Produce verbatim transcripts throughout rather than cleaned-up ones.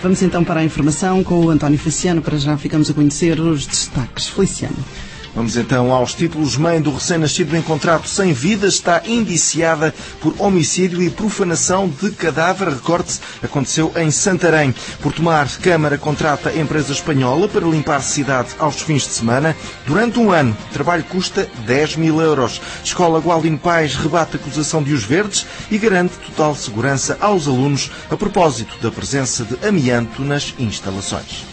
Vamos então para a informação com o António Feliciano. Para já ficamos a conhecer os destaques. Feliciano. Vamos então aos títulos. Mãe do recém-nascido encontrado sem vida está indiciada por homicídio e profanação de cadáver. Recorte aconteceu em Santarém. Por Tomar, Câmara contrata empresa espanhola para limpar cidade aos fins de semana. Durante um ano, o trabalho custa dez mil euros. Escola Gualdino Pais rebate a acusação de Os Verdes e garante total segurança aos alunos a propósito da presença de amianto nas instalações.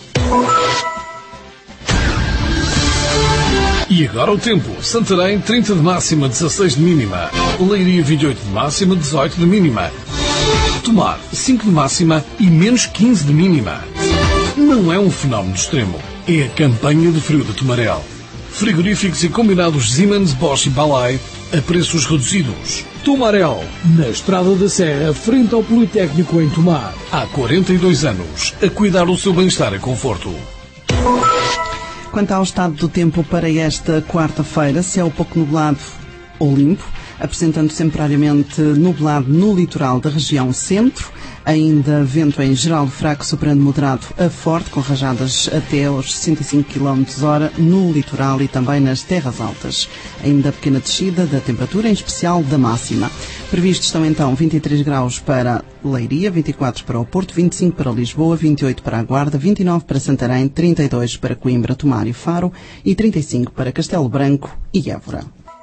E agora o tempo. Santarém, trinta de máxima, dezasseis de mínima. Leiria, vinte e oito de máxima, dezoito de mínima. Tomar, cinco de máxima e menos quinze de mínima. Não é um fenómeno extremo. É a campanha de frio de Tomarel. Frigoríficos e combinados Siemens, Bosch e Balay a preços reduzidos. Tomarel, na Estrada da Serra, frente ao Politécnico em Tomar. Há quarenta e dois anos, a cuidar do seu bem-estar e conforto. Quanto ao estado do tempo para esta quarta-feira, céu pouco nublado ou limpo, apresentando temporariamente nublado no litoral da região centro, ainda vento em geral fraco, superando moderado a forte, com rajadas até aos sessenta e cinco quilómetros por hora no litoral e também nas terras altas. Ainda pequena descida da temperatura, em especial da máxima. Previstos estão então vinte e três graus para Leiria, vinte e quatro para o Porto, vinte e cinco para Lisboa, vinte e oito para a Guarda, vinte e nove para Santarém, trinta e dois para Coimbra, Tomar e Faro e trinta e cinco para Castelo Branco e Évora.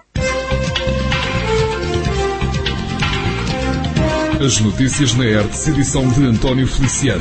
As notícias na R T S, edição de António Feliciano.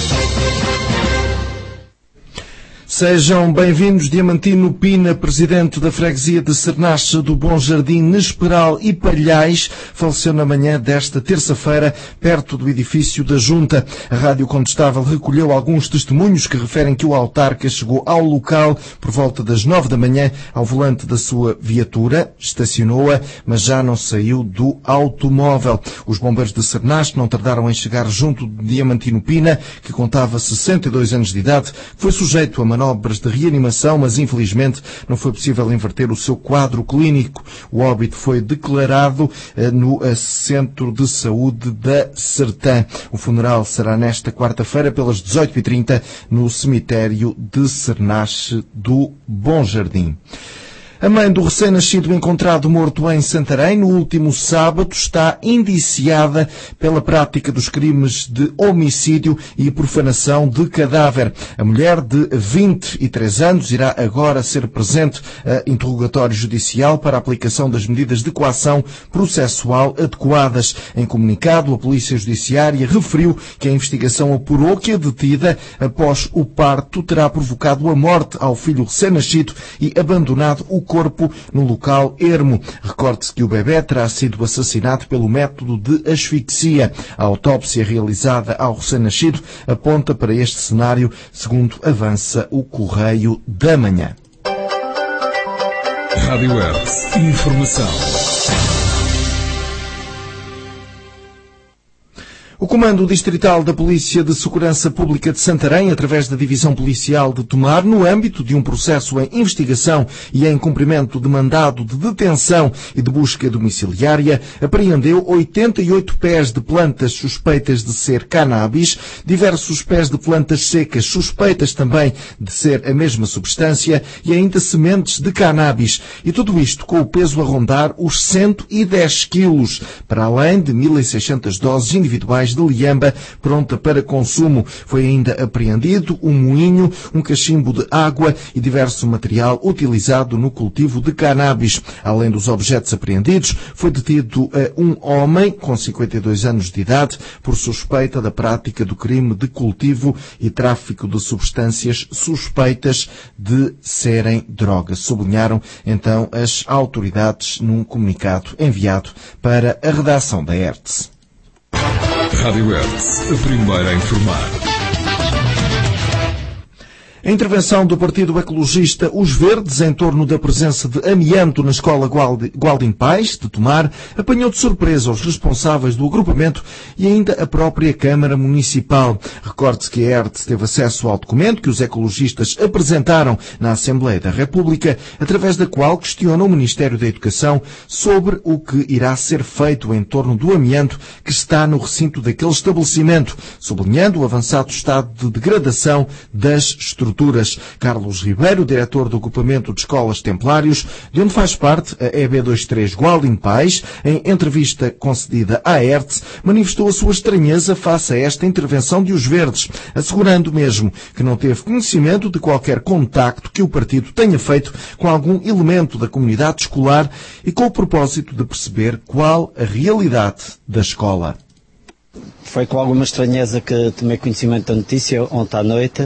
Sejam bem-vindos. Diamantino Pina, presidente da freguesia de Cernache do Bom Jardim, Nesperal e Palhais, faleceu na manhã desta terça-feira, perto do edifício da Junta. A Rádio Contestável recolheu alguns testemunhos que referem que o autarca chegou ao local por volta das nove da manhã ao volante da sua viatura, estacionou-a, mas já não saiu do automóvel. Os bombeiros de Cernache não tardaram em chegar junto de Diamantino Pina, que contava sessenta e dois anos de idade, foi sujeito a manobras de reanimação, mas infelizmente não foi possível inverter o seu quadro clínico. O óbito foi declarado eh, no eh, Centro de Saúde da Sertã. O funeral será nesta quarta-feira pelas dezoito e trinta no cemitério de Cernache do Bom Jardim. A mãe do recém-nascido encontrado morto em Santarém no último sábado está indiciada pela prática dos crimes de homicídio e profanação de cadáver. A mulher de vinte e três anos irá agora ser presente a interrogatório judicial para a aplicação das medidas de coação processual adequadas. Em comunicado, a Polícia Judiciária referiu que a investigação apurou que a detida, após o parto, terá provocado a morte ao filho recém-nascido e abandonado o corpo no local ermo. Recorde-se que o bebê terá sido assassinado pelo método de asfixia. A autópsia realizada ao recém-nascido aponta para este cenário, segundo avança o Correio da Manhã. Rádio R T S. Informação. O Comando Distrital da Polícia de Segurança Pública de Santarém, através da Divisão Policial de Tomar, no âmbito de um processo em investigação e em cumprimento de mandado de detenção e de busca domiciliária, apreendeu oitenta e oito pés de plantas suspeitas de ser cannabis, diversos pés de plantas secas suspeitas também de ser a mesma substância e ainda sementes de cannabis. E tudo isto com o peso a rondar os cento e dez quilos, para além de mil e seiscentas doses individuais de liamba pronta para consumo. Foi ainda apreendido um moinho, um cachimbo de água e diverso material utilizado no cultivo de cannabis. Além dos objetos apreendidos, foi detido um homem com cinquenta e dois anos de idade por suspeita da prática do crime de cultivo e tráfico de substâncias suspeitas de serem drogas. Sublinharam então as autoridades num comunicado enviado para a redação da R T S. Rádio R T S, a primeira a informar. A intervenção do Partido Ecologista Os Verdes em torno da presença de amianto na escola Gualdim Pais, de Tomar, apanhou de surpresa os responsáveis do agrupamento e ainda a própria Câmara Municipal. Recorde-se que a E R T teve acesso ao documento que os ecologistas apresentaram na Assembleia da República, através da qual questionam o Ministério da Educação sobre o que irá ser feito em torno do amianto que está no recinto daquele estabelecimento, sublinhando o avançado estado de degradação das estruturas. Carlos Ribeiro, diretor do agrupamento de escolas Templários, de onde faz parte a E B vinte e três Gualdim Pais, em entrevista concedida à E R T, manifestou a sua estranheza face a esta intervenção de Os Verdes, assegurando mesmo que não teve conhecimento de qualquer contacto que o partido tenha feito com algum elemento da comunidade escolar e com o propósito de perceber qual a realidade da escola. Foi com alguma estranheza que tomei conhecimento da notícia ontem à noite.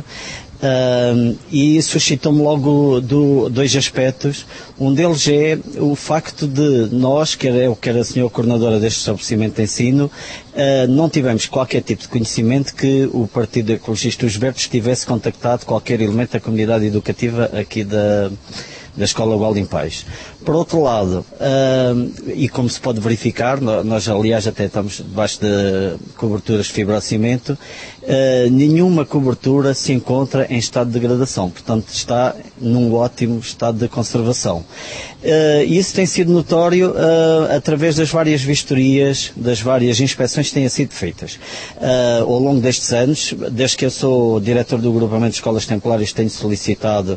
Uh, e suscitou-me logo do, dois aspectos. Um deles é o facto de nós, quer eu, quer a senhora coordenadora deste estabelecimento de ensino, uh, não tivemos qualquer tipo de conhecimento que o Partido Ecologista Os Verdes tivesse contactado qualquer elemento da comunidade educativa aqui da, da Escola Gualdim Pais. Por outro lado, uh, e como se pode verificar, nós aliás até estamos debaixo de coberturas de fibrocimento, uh, nenhuma cobertura se encontra em estado de degradação, portanto está num ótimo estado de conservação. Uh, isso tem sido notório uh, através das várias vistorias, das várias inspeções que têm sido feitas. Uh, ao longo destes anos, desde que eu sou diretor do agrupamento de escolas templárias, tenho solicitado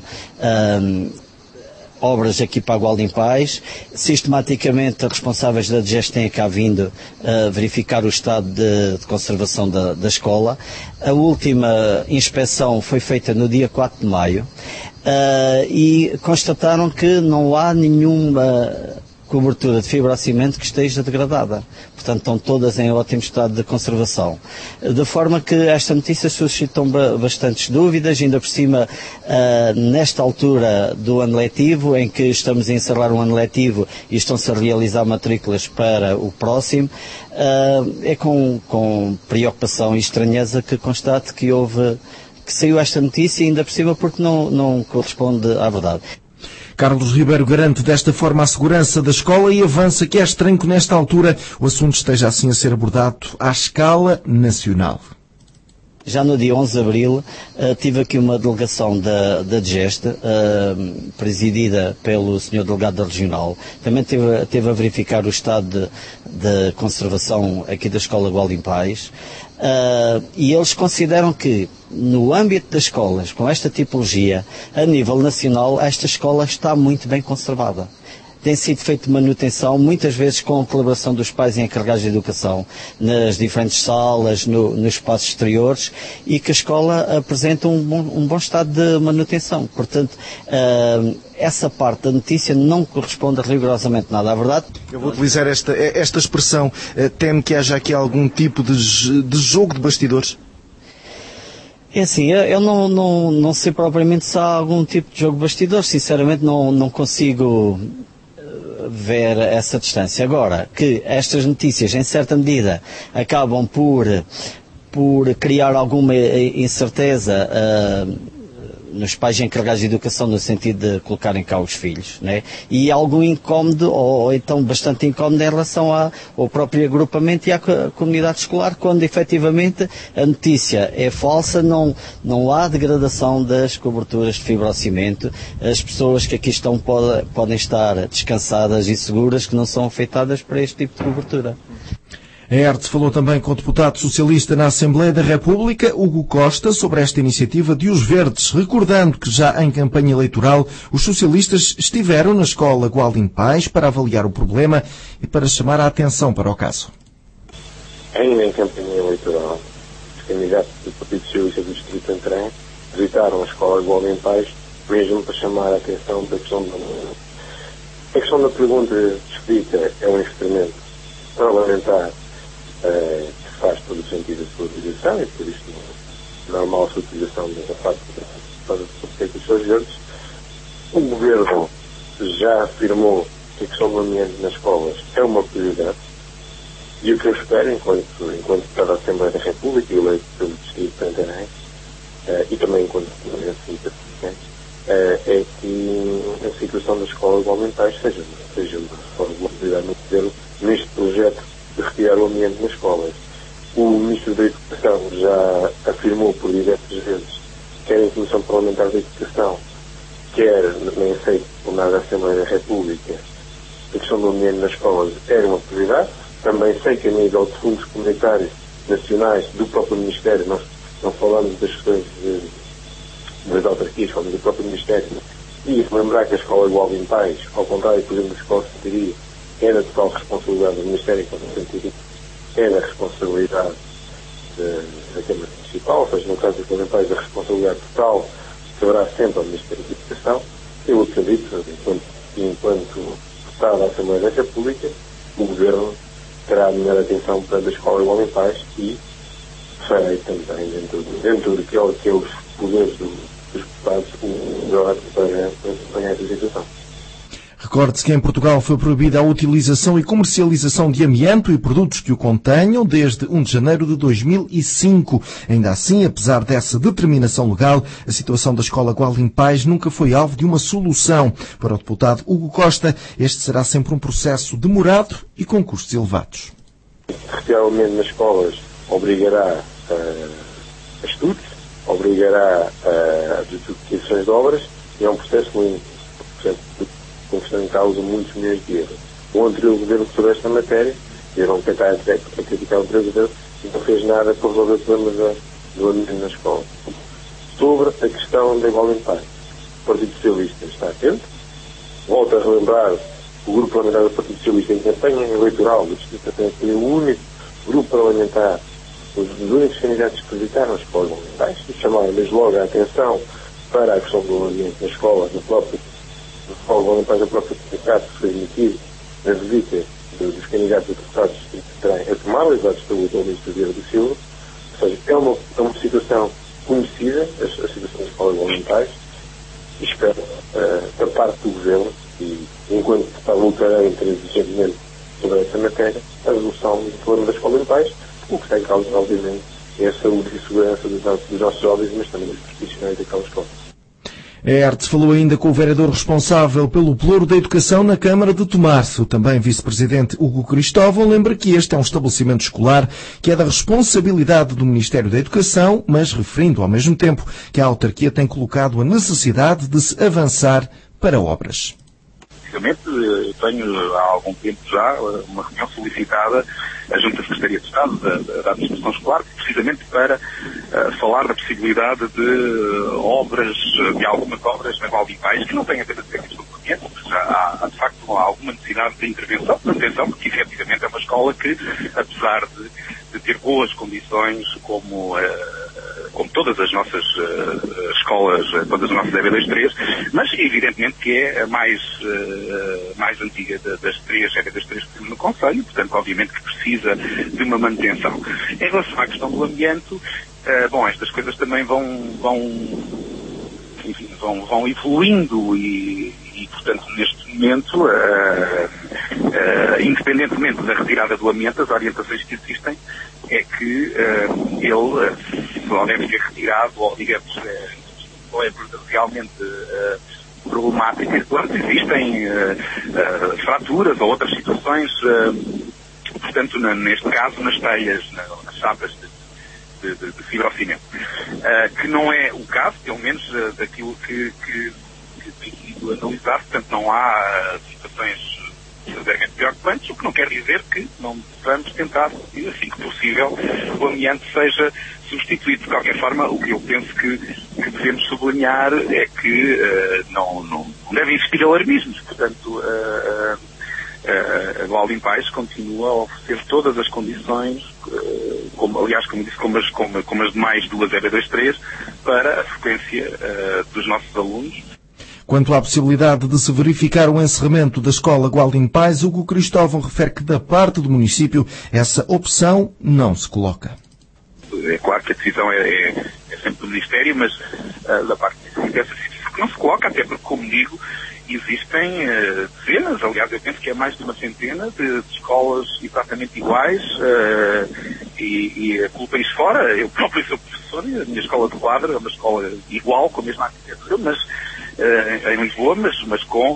uh, obras aqui para a Gualdim Pais. Sistematicamente, responsáveis da D G E S têm cá vindo a uh, verificar o estado de, de conservação da, da escola. A última inspeção foi feita no dia quatro de maio uh, e constataram que não há nenhuma cobertura de fibrocimento que esteja degradada. Portanto, estão todas em ótimo estado de conservação. De forma que esta notícia suscitou bastantes dúvidas, ainda por cima, uh, nesta altura do ano letivo, em que estamos a encerrar um ano letivo e estão-se a realizar matrículas para o próximo, uh, é com, com preocupação e estranheza que constato que houve, que saiu esta notícia, ainda por cima porque não, não corresponde à verdade. Carlos Ribeiro garante desta forma a segurança da escola e avança que é estranho que nesta altura o assunto esteja assim a ser abordado à escala nacional. Já no dia onze de abril uh, tive aqui uma delegação da, da D G E S T, uh, presidida pelo senhor Delegado Regional. Também teve, teve a verificar o estado de, de conservação aqui da Escola Gualdim Pais. Uh, e eles consideram que, no âmbito das escolas, com esta tipologia, a nível nacional, esta escola está muito bem conservada. Tem sido feita manutenção, muitas vezes com a colaboração dos pais e encarregados de educação, nas diferentes salas, no, nos espaços exteriores, e que a escola apresenta um bom, um bom estado de manutenção. Portanto, uh, essa parte da notícia não corresponde rigorosamente nada à verdade. Eu vou utilizar esta, esta expressão. Teme que haja aqui algum tipo de, de jogo de bastidores? É assim, eu não, não, não sei propriamente se há algum tipo de jogo de bastidores. Sinceramente não, não consigo ver essa distância. Agora, que estas notícias, em certa medida, acabam por, por criar alguma incerteza uh, nos pais encarregados de educação, no sentido de colocarem cá os filhos, né? E algum incómodo, ou, ou então bastante incómodo em relação a, ao próprio agrupamento e à comunidade escolar, quando efetivamente a notícia é falsa, não, não há degradação das coberturas de fibrocimento, as pessoas que aqui estão pode, podem estar descansadas e seguras que não são afetadas por este tipo de cobertura. A E R T falou também com o deputado socialista na Assembleia da República, Hugo Costa, sobre esta iniciativa de Os Verdes, recordando que já em campanha eleitoral os socialistas estiveram na escola Gualdim Pais para avaliar o problema e para chamar a atenção para o caso. Ainda em campanha eleitoral, os candidatos do Partido Socialista do Distrito de Santarém visitaram a escola Gualdim Pais, mesmo para chamar a atenção da questão da... A questão da pergunta escrita é um instrumento parlamentar Uh, que faz todo o sentido a sua utilização e por isso não, normal a sua utilização da parte para os seus verdes. O Governo já afirmou que a questão do ambiente nas escolas é uma prioridade e o que eu espero, enquanto, enquanto deputado da Assembleia da República e eleito pelo Distrito de Santarém, uh, e também enquanto uh, é que a situação da escola igualmentais seja, seja de forma regularizada no governo neste projeto de retirar o amianto nas escolas. O Ministro da Educação já afirmou por diversas vezes, quer em Comissão Parlamentar da Educação, quer, nem sei, por nada da Assembleia da República, a questão do amianto nas escolas era uma prioridade. Também sei que a nível de fundos comunitários nacionais do próprio Ministério, nós não falamos das questões de, das autarquias, falamos do próprio Ministério, e lembrar que a escola igual em pais, ao contrário, por exemplo, da escola de Santiria, é da total responsabilidade do Ministério, enquanto no sentido é da responsabilidade da Câmara Municipal, ou seja, no caso da escola em pais, a responsabilidade total caberá sempre ao Ministério da Educação. Eu acredito, enquanto, enquanto deputado da Assembleia da República, o Governo terá a melhor atenção para a escola igual em paz e farei também, dentro, dentro daquilo que é os poderes do, dos deputados, o melhor para, para acompanhar esta situação. Recorde-se que em Portugal foi proibida a utilização e comercialização de amianto e produtos que o contenham desde primeiro de janeiro de dois mil e cinco. Ainda assim, apesar dessa determinação legal, a situação da escola Gualdim Pais nunca foi alvo de uma solução. Para o deputado Hugo Costa, este será sempre um processo demorado e com custos elevados. Retirar o amianto nas escolas obrigará uh, a estudos, obrigará uh, a duplicações de obras e é um processo muito, com que estão em causa muitos milhões de euros. O anterior governo sobre esta matéria, e eu não tentar a criticar o anterior governo, não fez nada para resolver o problema do amianto na escola. Sobre a questão da igualdade, o Partido Socialista está atento. Volto a relembrar, o Grupo Parlamentar do Partido Socialista em campanha eleitoral do Distrito Ateneu foi o único grupo parlamentar, os, os únicos candidatos que visitaram as escolas igualmentais e chamaram desde logo a atenção para a questão do ambiente na escola, no próprio do qual vão limpar o próprio comunicado que foi emitido na visita dos candidatos a deputados que terem a tomar as dados pelo Ministro Vieira do Silva. Ou seja, é uma, é uma situação conhecida, a, a situação das escolas igualmentais, e espero, uh, da parte do Governo, e enquanto está lutarão intransigentemente sobre essa matéria, a resolução do problema das escolas igualmentais, o que está em causa, obviamente, é a saúde e segurança dos, dos nossos jovens, mas também dos profissionais daquela escola. A Hertz falou ainda com o vereador responsável pelo Pelouro da Educação na Câmara de Tomar. O também vice-presidente Hugo Cristóvão lembra que este é um estabelecimento escolar que é da responsabilidade do Ministério da Educação, mas referindo ao mesmo tempo que a autarquia tem colocado a necessidade de se avançar para obras. Eu tenho há algum tempo já uma reunião solicitada à Junta de Secretaria de Estado da, da Administração Escolar, precisamente para uh, falar da possibilidade de uh, obras, de algumas obras na Gualdim Pais, que não têm apenas a ver com este documento, mas há, há de facto alguma necessidade de intervenção, de atenção, porque efetivamente é uma escola que, apesar de, de ter boas condições, como uh, como todas as nossas uh, escolas, todas as nossas E B dois três, mas evidentemente que é a mais, uh, mais antiga das três E B dois três que temos no Conselho, portanto obviamente que precisa de uma manutenção. Em relação à questão do ambiente, uh, bom, estas coisas também vão, vão, enfim, vão, vão evoluindo e, e portanto neste momento, uh, uh, independentemente da retirada do amianto, as orientações que existem é que uh, ele uh, só deve ser retirado, ou digamos, uh, ou é realmente uh, problemático quando existem uh, uh, fraturas ou outras situações, uh, portanto, na, neste caso, nas telhas, na, nas chapas de, de, de, de fibrocimento. Uh, que não é o caso, pelo menos, uh, daquilo que, que, que tem sido analisado, portanto, não há uh, situações verdadeiramente preocupantes, o que não quer dizer que não devamos tentar, assim que possível, o amianto seja substituído. De qualquer forma, o que eu penso que, que devemos sublinhar é que uh, não, não, não deve existir alarmismos. Portanto, uh, uh, uh, a Gualdim Pais continua a oferecer todas as condições, uh, como, aliás, como disse, como as, como, como as demais duas E B dois três, para a frequência uh, dos nossos alunos. Quanto à possibilidade de se verificar o encerramento da escola Gualdim Pais, Hugo Cristóvão refere que da parte do município essa opção não se coloca. É claro que a decisão é, é, é sempre do Ministério, mas uh, da parte do município essa situação que não se coloca, até porque, como digo, existem uh, dezenas, aliás eu penso que é mais de uma centena de, de escolas exatamente iguais uh, e, e a culpa é fora. Eu próprio sou professor Sónia, a minha escola de quadro, é uma escola igual, com a mesma arquitetura, mas uh, em Lisboa, mas, mas com,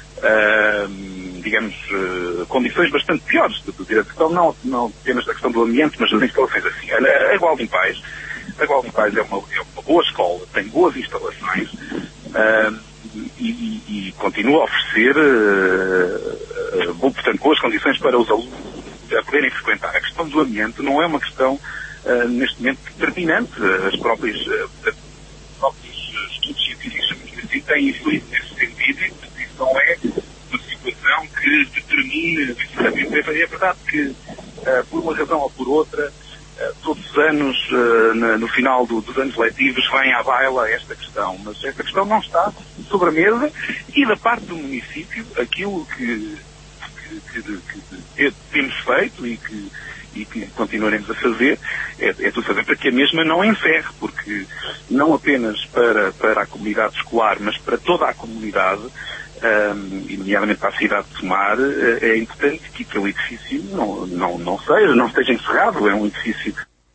uh, digamos, uh, condições bastante piores do direito. Então, não, não apenas da questão do ambiente, mas das instalações assim. A, a Gualdim Pais, a Gualdim Pais é uma, é uma boa escola, tem boas instalações, uh, e, e, e continua a oferecer, uh, uh, portanto, boas condições para os alunos a poderem frequentar. A questão do ambiente não é uma questão, uh, neste momento, determinante. As próprias, uh, os próprios estudos científicos assim, têm influído nesse sentido, e isso não é uma situação que determine decididamente. É verdade que, uh, por uma razão ou por outra, uh, todos os anos, uh, na, no final do, dos anos letivos, vem à baila esta questão. Mas esta questão não está sobre a mesa, e da parte do município, aquilo que Que, que, que temos feito e que, e que continuaremos a fazer é, é tudo fazer para que a mesma não encerre, porque não apenas para, para a comunidade escolar, mas para toda a comunidade, um, e nomeadamente para a cidade de Tomar, é importante que aquele edifício não, não, não seja, não esteja encerrado. É um edifício.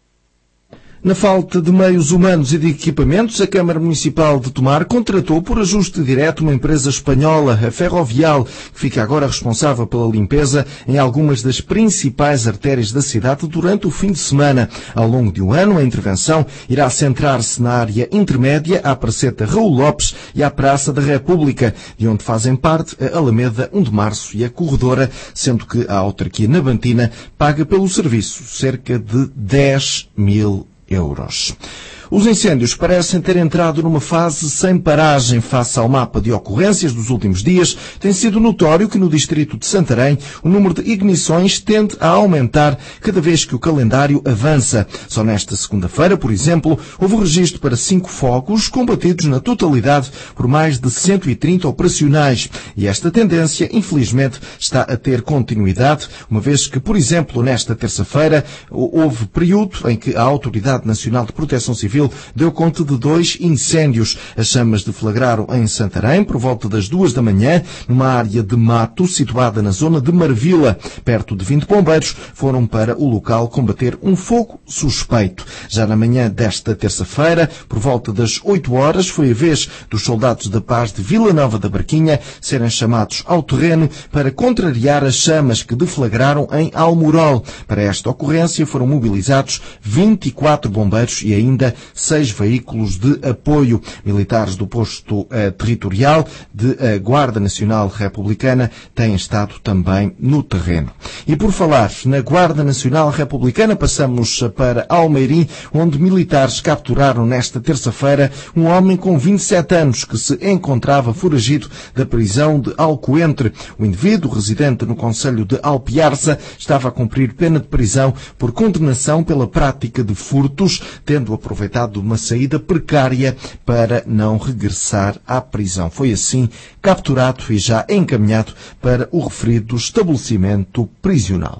Na falta de meios humanos e de equipamentos, a Câmara Municipal de Tomar contratou por ajuste direto uma empresa espanhola, a Ferrovial, que fica agora responsável pela limpeza em algumas das principais artérias da cidade durante o fim de semana. Ao longo de um ano, a intervenção irá centrar-se na área intermédia, à Praceta Raul Lopes e à Praça da República, de onde fazem parte a Alameda um de Março e a Corredora, sendo que a autarquia nabantina paga pelo serviço cerca de dez mil euros. Os incêndios parecem ter entrado numa fase sem paragem face ao mapa de ocorrências dos últimos dias. Tem sido notório que no distrito de Santarém o número de ignições tende a aumentar cada vez que o calendário avança. Só nesta segunda-feira, por exemplo, houve registro para cinco focos combatidos na totalidade por mais de cento e trinta operacionais. E esta tendência, infelizmente, está a ter continuidade, uma vez que, por exemplo, nesta terça-feira houve período em que a Autoridade Nacional de Proteção Civil deu conta de dois incêndios. As chamas deflagraram em Santarém por volta das duas da manhã, numa área de mato situada na zona de Marvila. Perto de vinte bombeiros foram para o local combater um fogo suspeito. Já na manhã desta terça-feira, por volta das oito horas, foi a vez dos soldados da paz de Vila Nova da Barquinha serem chamados ao terreno para contrariar as chamas que deflagraram em Almorol. Para esta ocorrência foram mobilizados vinte e quatro bombeiros e ainda seis veículos de apoio. Militares do posto eh, territorial de eh, Guarda Nacional Republicana têm estado também no terreno. E por falar na Guarda Nacional Republicana, passamos para Almeirim, onde militares capturaram nesta terça-feira um homem com vinte e sete anos que se encontrava foragido da prisão de Alcoentre. O indivíduo, residente no concelho de Alpiarça, estava a cumprir pena de prisão por condenação pela prática de furtos, tendo aproveitado de uma saída precária para não regressar à prisão. Foi assim capturado e já encaminhado para o referido estabelecimento prisional.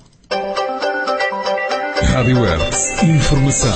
Rádio Hertz. Informação.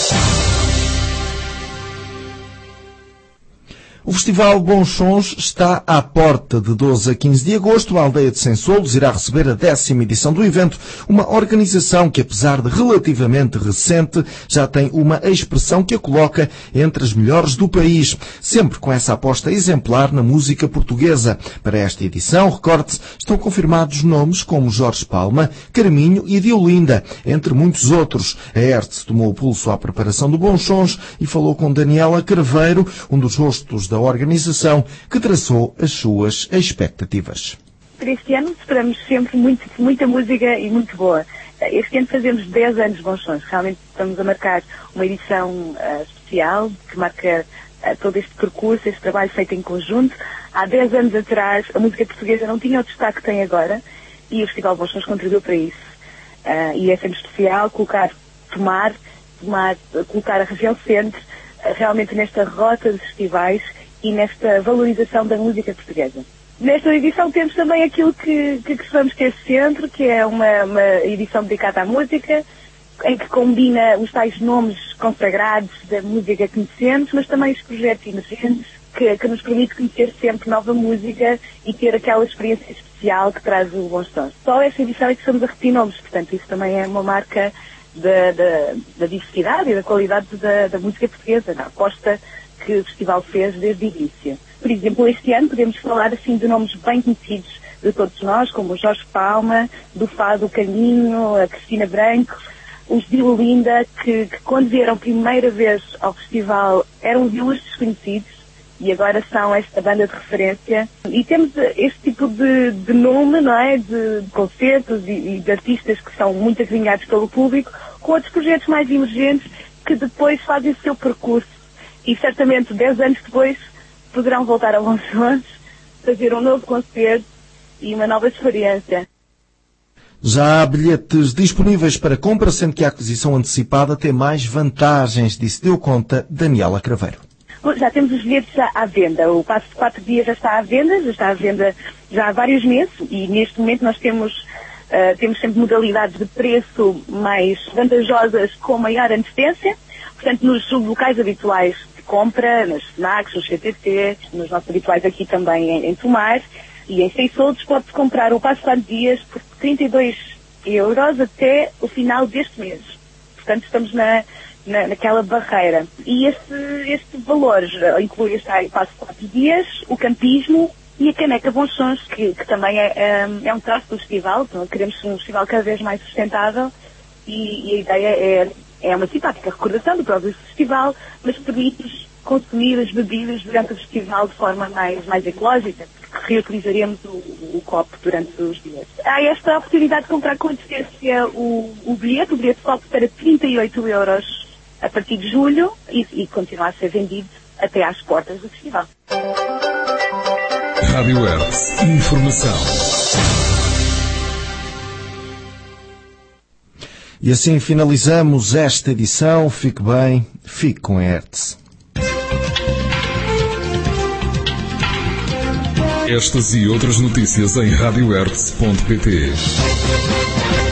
O Festival Bons Sons está à porta. De doze a quinze de agosto, a aldeia de Sensoldos irá receber a décima edição do evento, uma organização que, apesar de relativamente recente, já tem uma expressão que a coloca entre as melhores do país, sempre com essa aposta exemplar na música portuguesa. Para esta edição, recorde-se, estão confirmados nomes como Jorge Palma, Carminho e Diolinda, entre muitos outros. A Hertz tomou o pulso à preparação do Bons Sons e falou com Daniela Carveiro, um dos rostos da organização, que traçou as suas expectativas. Para este ano esperamos sempre muito, muita música e muito boa. Este ano fazemos dez anos de Bons Sons. Realmente estamos a marcar uma edição uh, especial que marca uh, todo este percurso, este trabalho feito em conjunto. Há dez anos atrás a música portuguesa não tinha o destaque que tem agora e o Festival Bons Sons contribuiu para isso. Uh, e é sempre especial colocar, tomar, tomar, colocar a região centro uh, realmente nesta rota de festivais e nesta valorização da música portuguesa. Nesta edição temos também aquilo que, que gostamos ter sempre, que é uma, uma edição dedicada à música, em que combina os tais nomes consagrados da música que conhecemos, mas também os projetos emergentes, que, que nos permite conhecer sempre nova música e ter aquela experiência especial que traz o Bons Sons. Só esta edição é que estamos a repetir nomes, portanto isso também é uma marca da, da, da diversidade e da qualidade da, da música portuguesa, na aposta que o festival fez desde o início. Por exemplo, este ano podemos falar assim de nomes bem conhecidos de todos nós, como o Jorge Palma, do Fado Caminho, a Cristina Branco, os de Olinda, que, que quando vieram primeira vez ao festival eram viúvos desconhecidos e agora são esta banda de referência. E temos este tipo de, de nome, não é? De, de concertos e, e de artistas que são muito acarinhados pelo público, com outros projetos mais emergentes que depois fazem o seu percurso. E certamente, dez anos depois, poderão voltar a Lonsões, fazer um novo concerto e uma nova experiência. Já há bilhetes disponíveis para compra, sendo que a aquisição antecipada tem mais vantagens, disse deu conta Daniela Craveiro. Bom, já temos os bilhetes à venda. O passo de quatro dias já está à venda, já está à venda já há vários meses e neste momento nós temos, uh, temos sempre modalidades de preço mais vantajosas com maior antecedência. Portanto, nos locais habituais de compra, nas FNACs, nos C T T, nos nossos habituais aqui também em, em Tomar e em Seixodos, pode-se comprar o passo de quatro dias por trinta e dois euros até o final deste mês. Portanto, estamos na... Na, naquela barreira. E este, este valor inclui este passo de quatro dias, o campismo e a caneca Bons Sons, que, que também é, é, é um traço do festival. Então, queremos um festival cada vez mais sustentável e, e a ideia é, é uma simpática recordação do próprio festival, mas permite-nos consumir as bebidas durante o festival de forma mais, mais ecológica, porque reutilizaremos o, o copo durante os dias. Há esta oportunidade de comprar com antecedência o, o bilhete, o bilhete copo para trinta e oito euros a partir de julho e, e continuar a ser vendido até às portas do festival. Rádio Hertz. Informação. E assim finalizamos esta edição. Fique bem, fique com a Hertz. Estas e outras notícias em rádio hertz ponto pt.